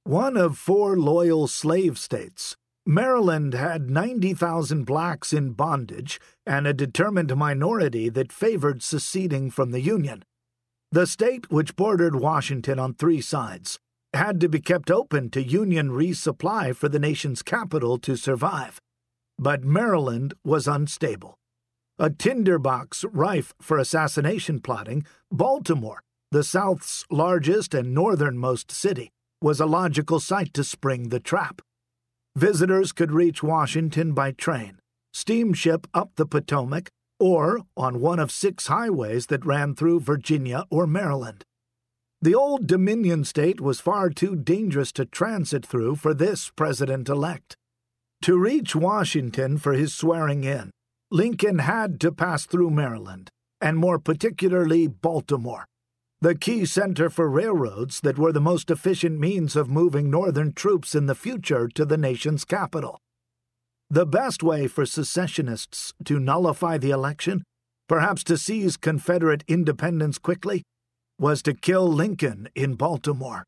One of 4 loyal slave states, Maryland had 90,000 blacks in bondage and a determined minority that favored seceding from the Union. The state, which bordered Washington on 3 sides, had to be kept open to Union resupply for the nation's capital to survive. But Maryland was unstable. A tinderbox rife for assassination plotting, Baltimore, the South's largest and northernmost city, was a logical site to spring the trap. Visitors could reach Washington by train, steamship up the Potomac, or on one of 6 highways that ran through Virginia or Maryland. The old Dominion state was far too dangerous to transit through for this president-elect. To reach Washington for his swearing-in, Lincoln had to pass through Maryland, and more particularly Baltimore, the key center for railroads that were the most efficient means of moving Northern troops in the future to the nation's capital. The best way for secessionists to nullify the election, perhaps to seize Confederate independence quickly, was to kill Lincoln in Baltimore.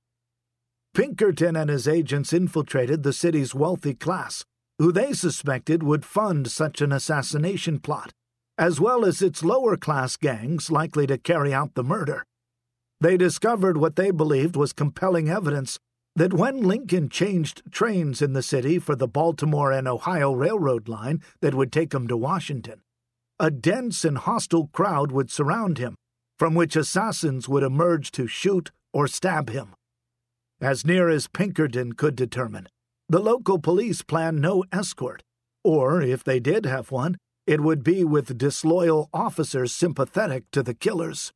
Pinkerton and his agents infiltrated the city's wealthy class, who they suspected would fund such an assassination plot, as well as its lower-class gangs likely to carry out the murder. They discovered what they believed was compelling evidence that when Lincoln changed trains in the city for the Baltimore and Ohio Railroad line that would take him to Washington, a dense and hostile crowd would surround him, from which assassins would emerge to shoot or stab him. As near as Pinkerton could determine, the local police planned no escort, or, if they did have one, it would be with disloyal officers sympathetic to the killers.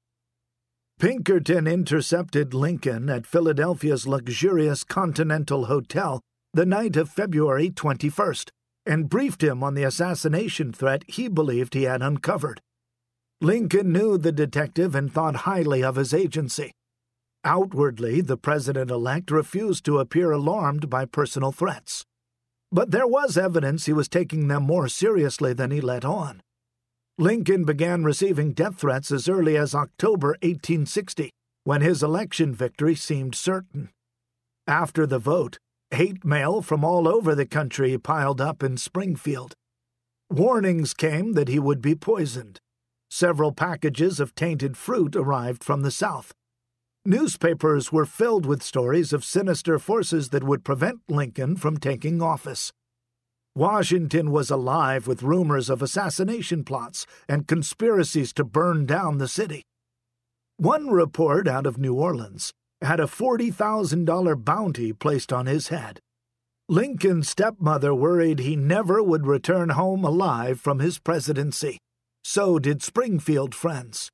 Pinkerton intercepted Lincoln at Philadelphia's luxurious Continental Hotel the night of February 21st and briefed him on the assassination threat he believed he had uncovered. Lincoln knew the detective and thought highly of his agency. Outwardly, the president-elect refused to appear alarmed by personal threats. But there was evidence he was taking them more seriously than he let on. Lincoln began receiving death threats as early as October 1860, when his election victory seemed certain. After the vote, hate mail from all over the country piled up in Springfield. Warnings came that he would be poisoned. Several packages of tainted fruit arrived from the South. Newspapers were filled with stories of sinister forces that would prevent Lincoln from taking office. Washington was alive with rumors of assassination plots and conspiracies to burn down the city. One report out of New Orleans had a $40,000 bounty placed on his head. Lincoln's stepmother worried he never would return home alive from his presidency. So did Springfield friends.